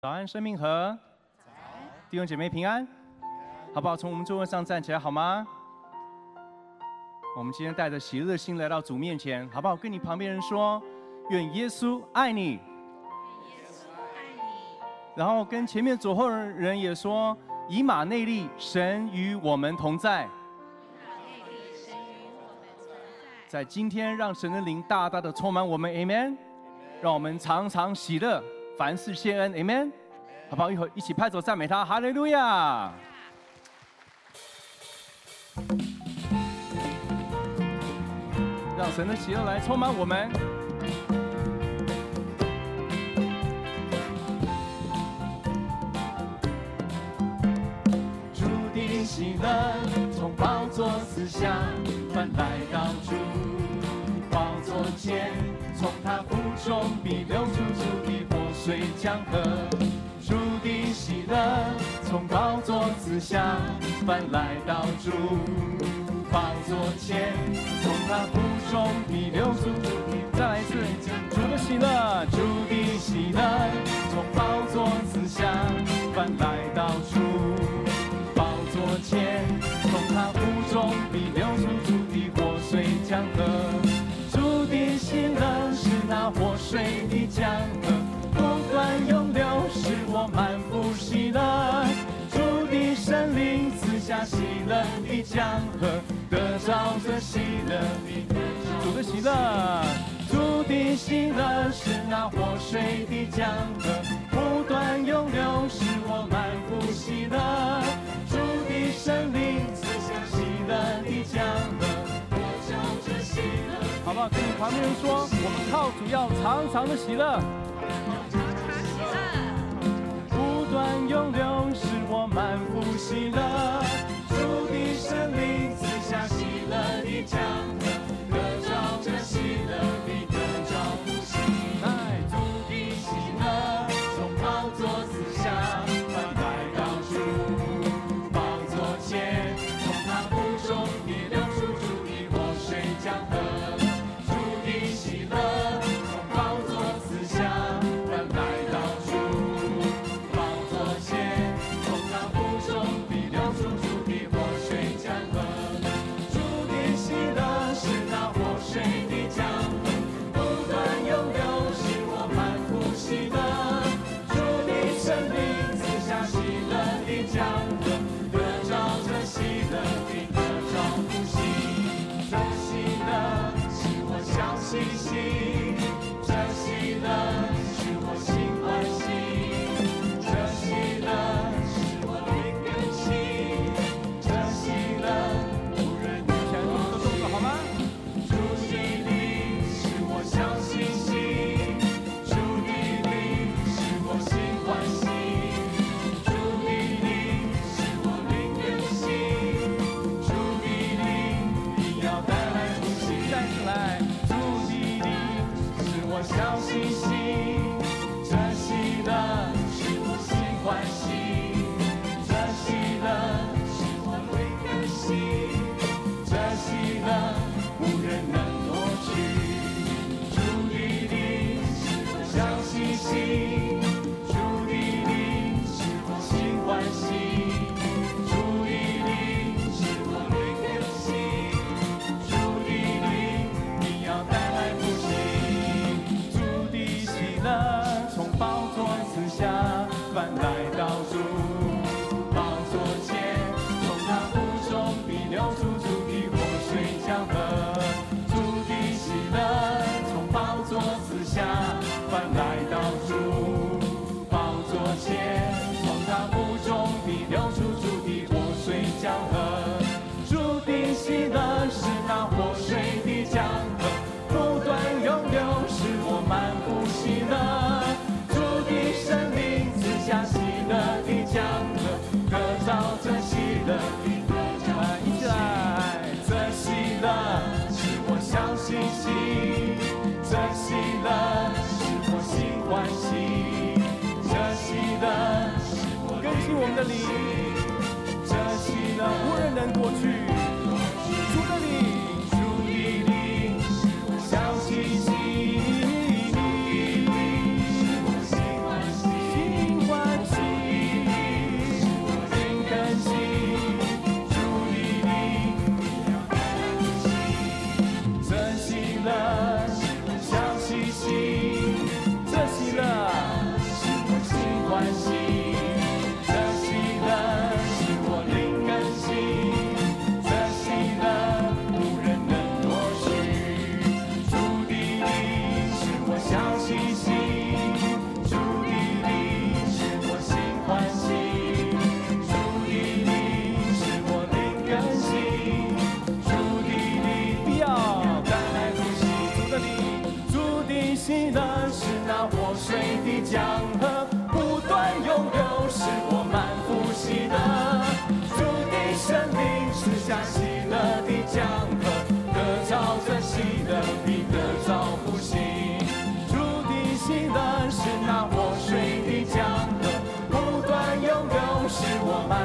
早安，生命河，弟兄姐妹平安，好不好？从我们座位上站起来好吗？我们今天带着喜乐的心来到主面前，好不好？跟你旁边人说，愿耶稣爱你。然后跟前面左后人也说，以马内利，神与我们同在。在今天，让神的灵大大的充满我们 ，Amen。让我们常常喜乐。 凡事谢恩 ，Amen， 好不好？一起拍手赞美他，哈利路亚！让神的喜乐来充满我们。主的喜乐从宝座赐下，凡来到主宝座前，从他腹中必流出主的活水江河。主的喜乐从宝座赐下，凡来到主宝座前，从他腹中必流出主的。再来一次，主的喜乐，主的喜乐从宝座赐下，凡来到主宝座前，从他腹中必流出主的活水江河。 主的喜乐是那活水的江河，不断涌流，使我满腹喜乐。主的圣灵赐下喜乐的江河，得着这喜乐的主的喜乐，主的喜乐是那活水的江河，不断涌流，使我满腹喜乐。主的圣灵赐下喜乐的江河，得着这喜乐。 好不好？跟你旁边人说，我们靠主要常常的喜乐，不断涌流，使我满腹喜乐。主的圣灵赐下喜乐的江河，得着这喜乐的得着福喜。来，主的喜乐从宝座赐下，凡来到主宝座前，从他腹中必流出主的活水江河。 这喜乐使我心欢喜，这喜乐使我灵更新，这喜乐无人能全部的动作好吗？主的灵使我相信心，主的灵使我心欢喜，主的灵使我灵更新，主的灵必要带来福气。再次来。 我相信心，这喜乐使我心欢喜，这喜乐使我灵更新，这喜乐无人能夺取。主的灵使我相信心，主的灵使我心欢喜，主的灵使我灵更新，主的灵必要带来福气。 从宝座赐下，凡来到主宝座前，从他腹中必流出主的活水江河。主的喜乐从宝座赐下，凡来到主宝座前，从他腹中必流出主的活水江河。主的喜乐是那活水的江河，不断涌流，使我满腹喜乐。 圣灵赐下喜乐的江河，得着这喜乐的得着。一起来，这喜乐使我相信心，这喜乐使我心欢喜，这喜乐使我更新我们的灵，这喜乐无人能夺去。主的灵，主的灵使我相信心。 心欢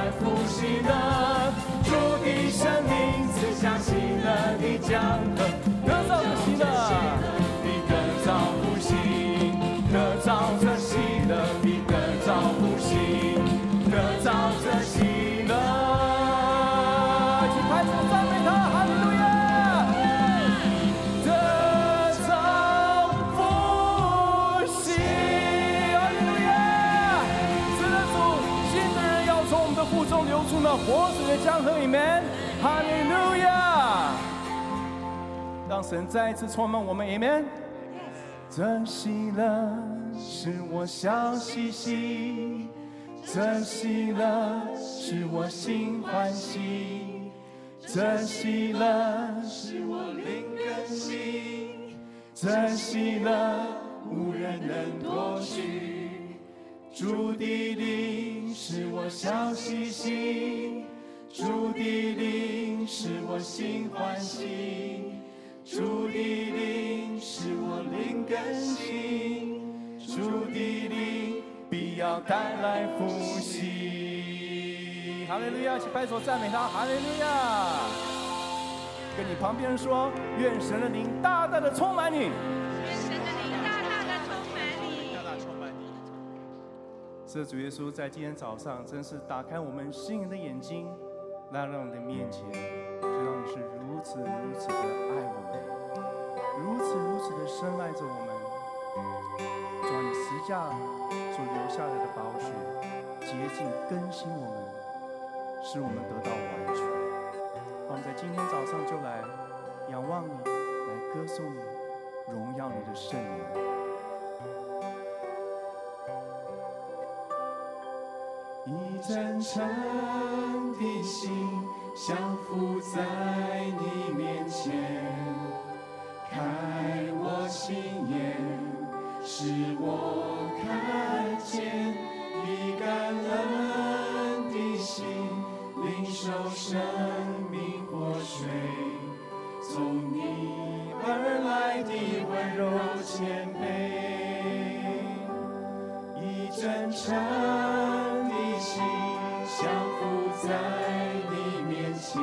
来复兴了，主的圣灵赐下喜乐的江河，得着这喜乐，必得着复兴，得着这喜乐，必得着复兴，得着这喜乐。请拍手赞美他，哈利路亚！得着复兴，哈利路亚！是的，主，信的人要从我们的腹中流出那活水的江河里面，哈利路亚！让神再一次充满我们 ，Amen。这喜乐使我笑嘻嘻，这喜乐使我心欢喜，这喜乐使我灵更新，这喜乐无人能夺去。主的灵使我笑嘻嘻，主的灵使我心欢喜。主的灵使我灵更新，主的灵必要带来复兴。哈利路亚！请拍手赞美他，哈利路亚！跟你旁边人说，愿神的灵大大的充满你， 愿神的灵大大的充满你， 大大充满你。是主耶稣在今天早上真是打开我们心灵的眼睛，来到你的面前，知道你是如此如此的爱我们，如此如此的深爱着我们。主啊，你十架所留下来的宝血，洁净更新我们，使我们得到完全。我们在今天早上就来仰望你，来歌颂你，荣耀你的圣名。一真诚的心降服在你面前，开我心眼，使我看见你感恩的心，领受生命活水，从你而来的温柔谦卑，一真诚的心降服在你面前，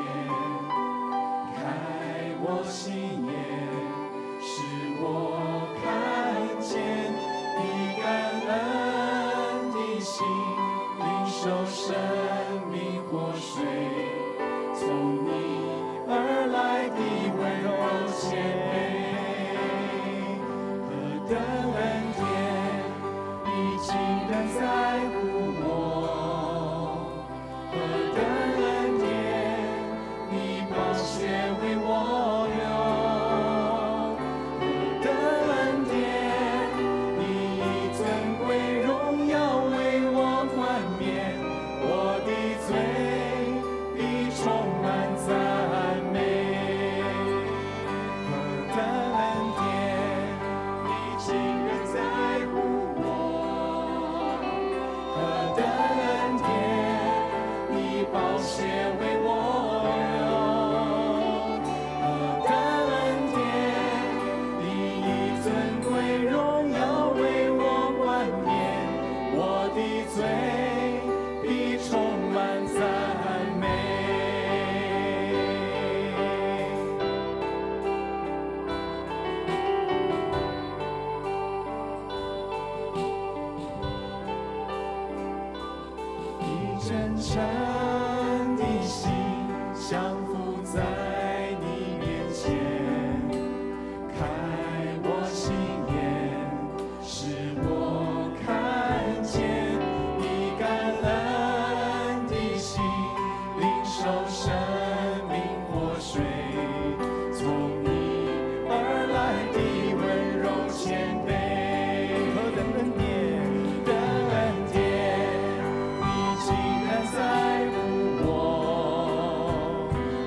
开我心眼，使我看见你感恩的心，领受生命活水，从你而来的温柔谦卑，何等恩典，你竟然在乎我，何等恩典，你宝血为我流，何等恩典，你以尊贵荣耀为我冠冕，我的罪必充满赞美，何等恩典，你竟然在乎我，何等恩典，你宝血为我流，何等恩典，你以尊贵荣耀为我冠冕，我的罪必充满赞美。你真诚的心降服在你面前，开我心眼，使我看见你感恩的心，领受生命活水，从你而来的温柔谦卑，何等恩典，的恩典，你竟然在乎我，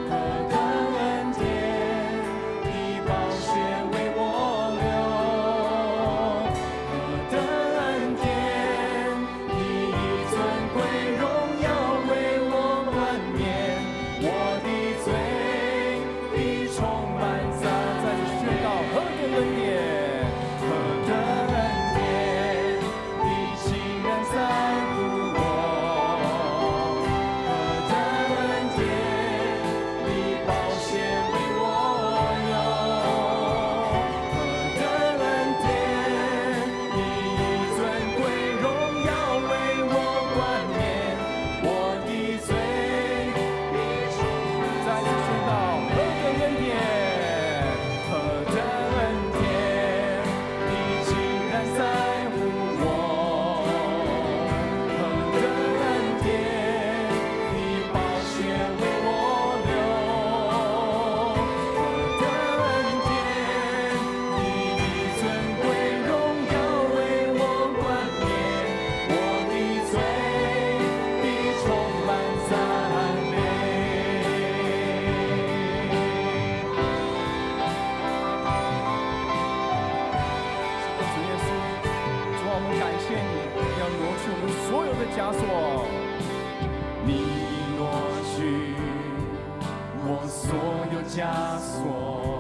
的枷锁，你挪去我所有枷锁，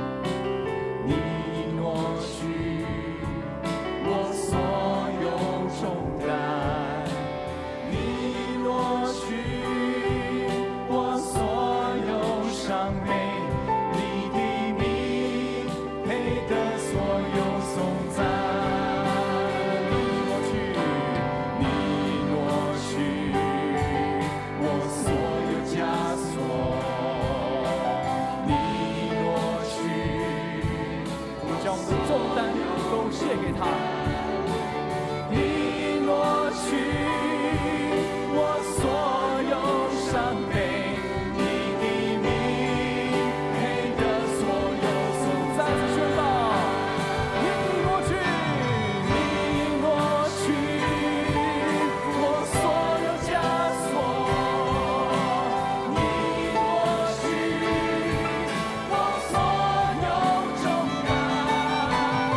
你挪去我所有重担，你挪去我所有伤悲。献给他，你挪去我所有伤悲，你的名配得所有颂。再次宣告，你挪去，你挪去我所有枷锁，你挪去我所有重担。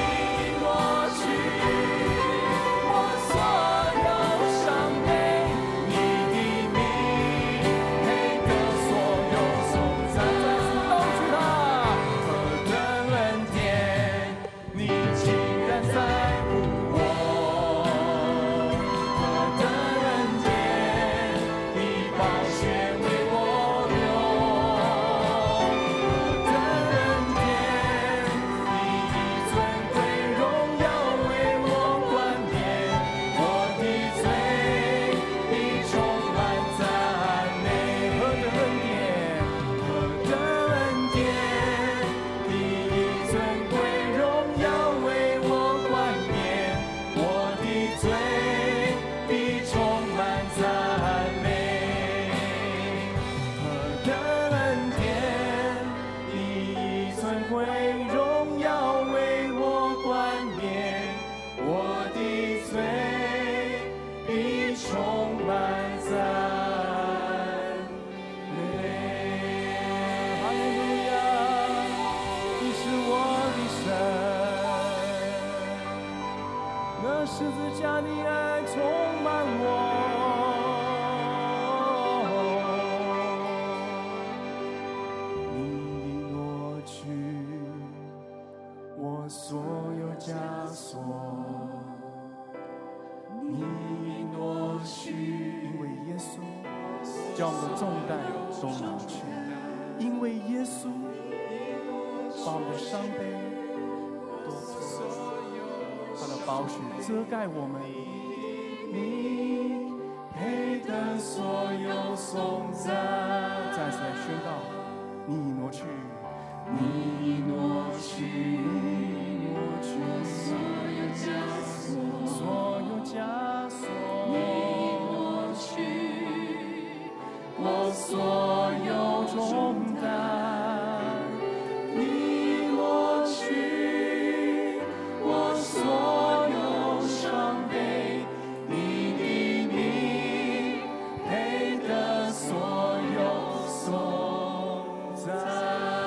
十字架的爱充满我，你挪去我所有枷锁，你挪去，因为耶稣将我们的重担都拿去，因为耶稣把我们的伤悲都除了。他的宝血遮盖我们，你配得所有颂赞。再次来宣告，你挪去，你挪去，你挪去所有枷锁，所有枷锁，你挪去我所有重担，你挪去我所有伤悲，你的名配得所有颂赞。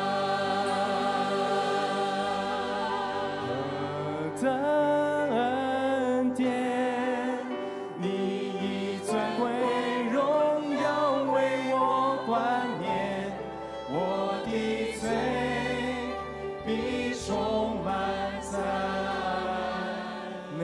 何等恩典，你以尊贵荣耀为我冠冕，我的罪必充满赞美。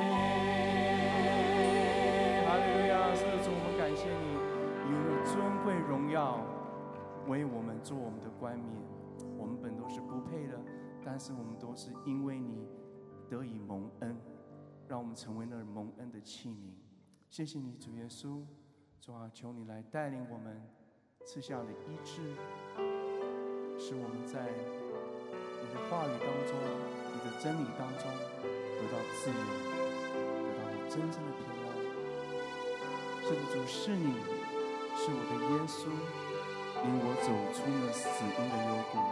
哈利路亚！是的，主，我们感谢你，你用尊贵荣耀为我们做我们的冠冕。我们本都是不配的，但是我们都是因为你得以蒙恩，让我们成为那蒙恩的器皿。谢谢你，主耶稣。主啊，求你来带领我们，赐下的医治，使我们在你的话语当中，你的真理当中得到自由，得到你真正的平安。是的，主，是你，是我的耶稣，领我走出了死荫的幽谷。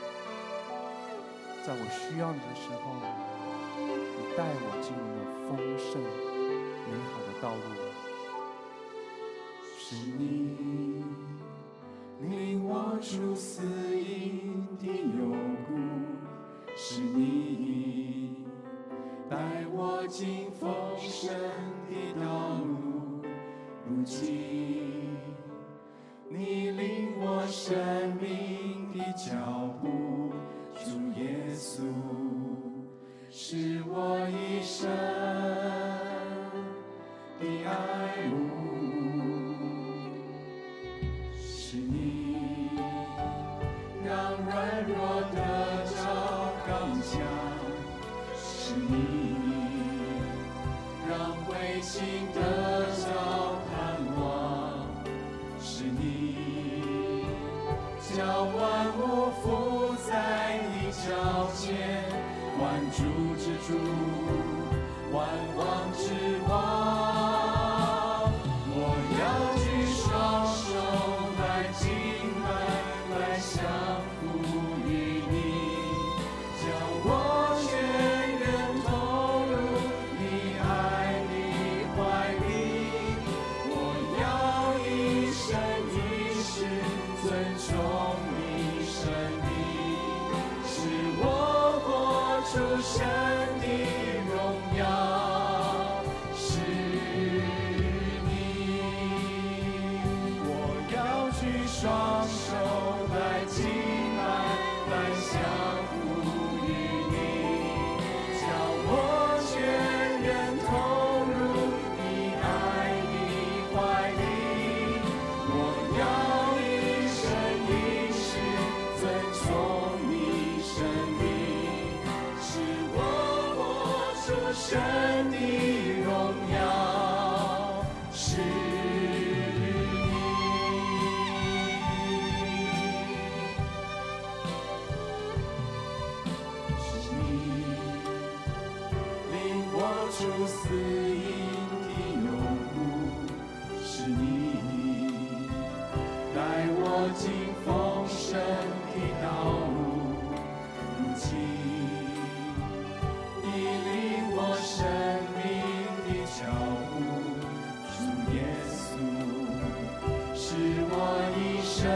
在我需要你的时候，你带我进入了丰盛美好的道路。是你领我出死荫的幽谷，是你带我进丰盛的道路。 的爱慕，是你让软弱得着刚强，是你让灰心得着盼望，是你叫万物伏在你脚前，万主之主，万王之王。我要举双手来敬拜，来降服于你，将我全人投入你爱的怀里。我要一生一世尊崇你生命，使我活出神的荣耀，是你。我要举双手来敬拜，来降服于你，将我全人投入你爱的怀里。我要一生一世尊崇你生命，使我活出神的荣耀，是你。是你领我出死荫的幽谷，是你带我进丰盛的道路。如今你领我生命的脚步，主耶稣是我一生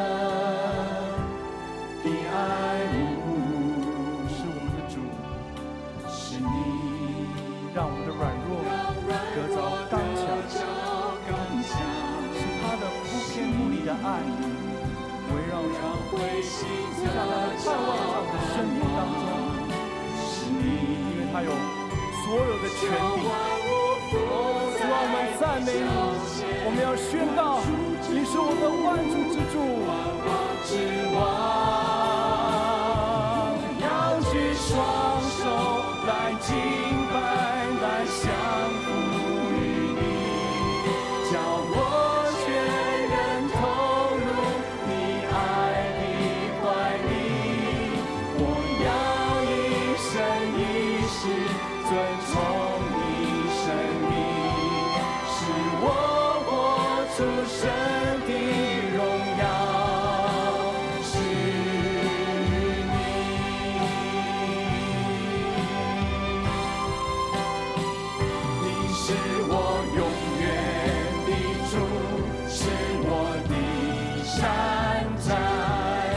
的爱慕，是我们的主，是你让我们的软弱得着刚强，是他的不偏不倚的爱围绕着在他的盼望上的生命当中，因为他有所有的权柄。主啊，我们赞美你，我们要宣告你是我们的万主之主， 之王。要举双手来敬拜，来降服于你，叫我全人投入你爱的怀里。我要一生一世尊崇你生命，使我活出神的荣耀，是你。你是我永远的主，是我的山寨，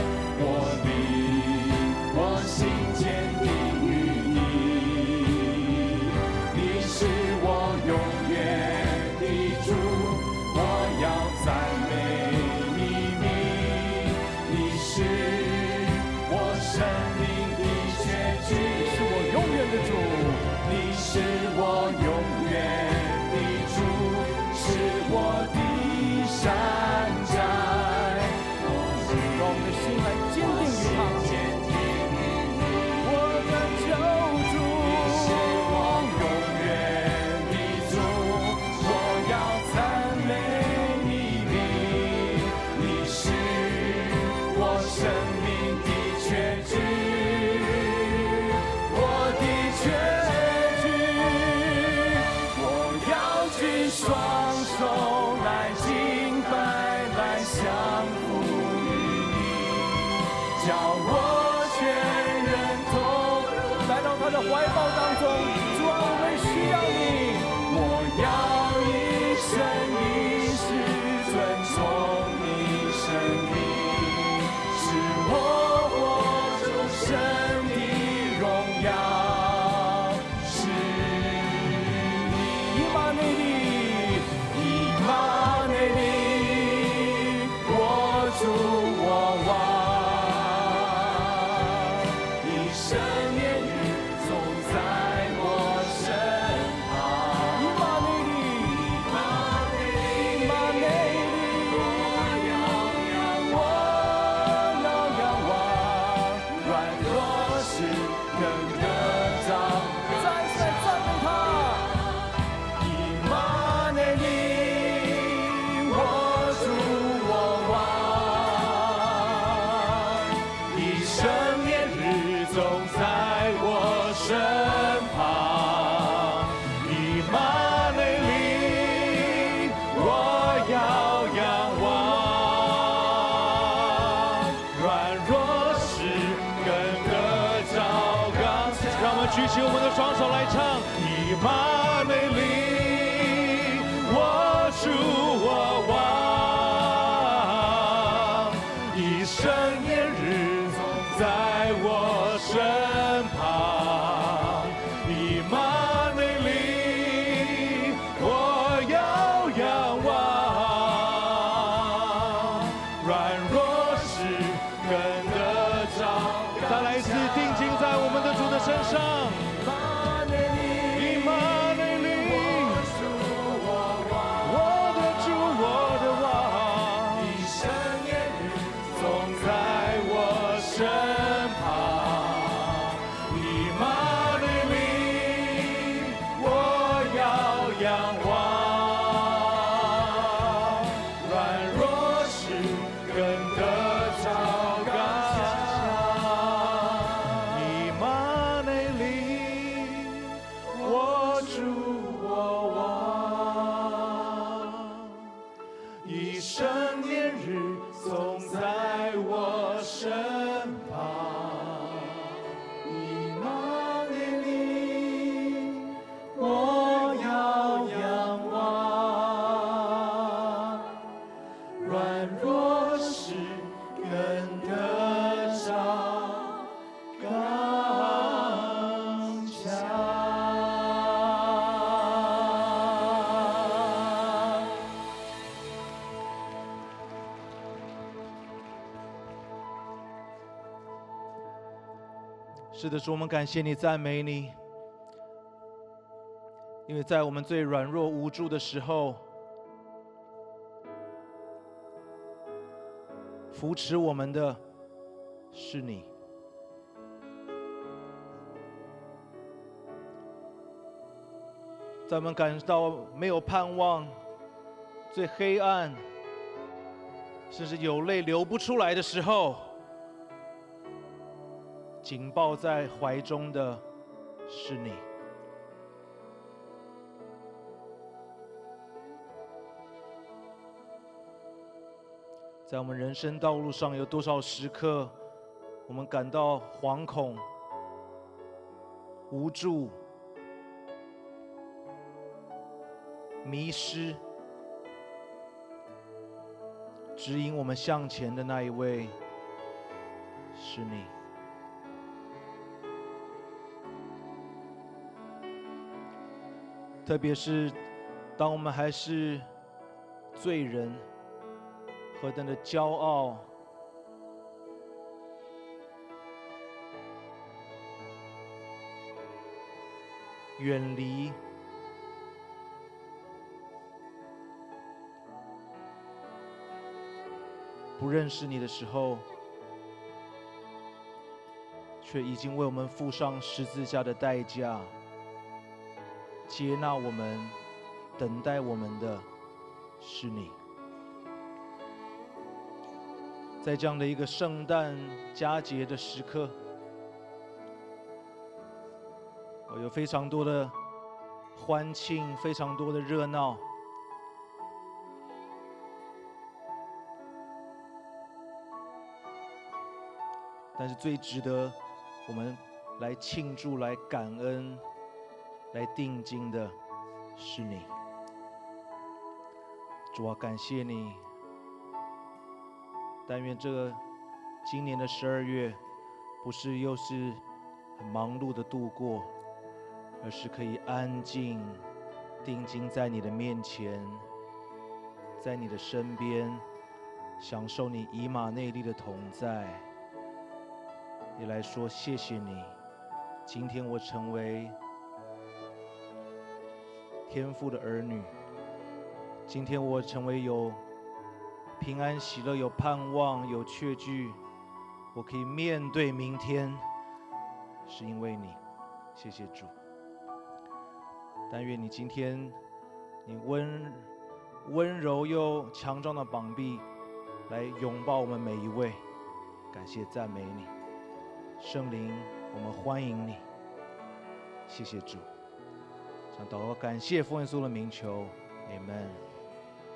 我心坚定于你。你是我永远的主，我要赞美你名。你是我生命的确据， 是我永远的主。 你是我永远的主，是我的山寨。 让我们的心来坚定于他，我的救主。 你是我永远的主，我要赞美你名。你是我生命的确据，我的确据。我要举双手来敬拜，来降服于你，叫我全人投入来到他的怀抱当中，主啊，我们需要你。 我要一生一世尊崇你生命，使我活出神的荣耀，是你。 以马内利， 以马起我们的双手来唱，以马内利，我主我王，一生年日总在我身旁，以马内利，我要仰望，软弱时更得着。再来一次定睛在我们的主的身上。是的，主，我们感谢你，赞美你，因为在我们最软弱无助的时候，扶持我们的是你。在我们感到没有盼望、最黑暗，甚至有泪流不出来的时候，紧抱在怀中的是你。在我们人生道路上，有多少时刻，我们感到惶恐、无助、迷失，指引我们向前的那一位是你。特别是当我们还是罪人，何等的骄傲，远离不认识你的时候，却已经为我们付上十字架的代价，接纳我们、等待我们的是你。在这样的一个圣诞佳节的时刻，有非常多的欢庆，非常多的热闹。但是最值得我们来庆祝、来感恩、来定睛的是你。主啊，感谢你。但愿这今年的12月，不是又是很忙碌的度过，而是可以安静、定睛在你的面前，在你的身边，享受你以马内利的同在。也来说谢谢你，今天我成为天父的儿女，今天我成为有平安喜乐、有盼望、有确据，我可以面对明天，是因为你，谢谢主。但愿你今天，你温柔又强壮的膀臂，来拥抱我们每一位，感谢赞美你，圣灵，我们欢迎你，谢谢主。想祷告，感谢奉耶稣的名求 ，Amen。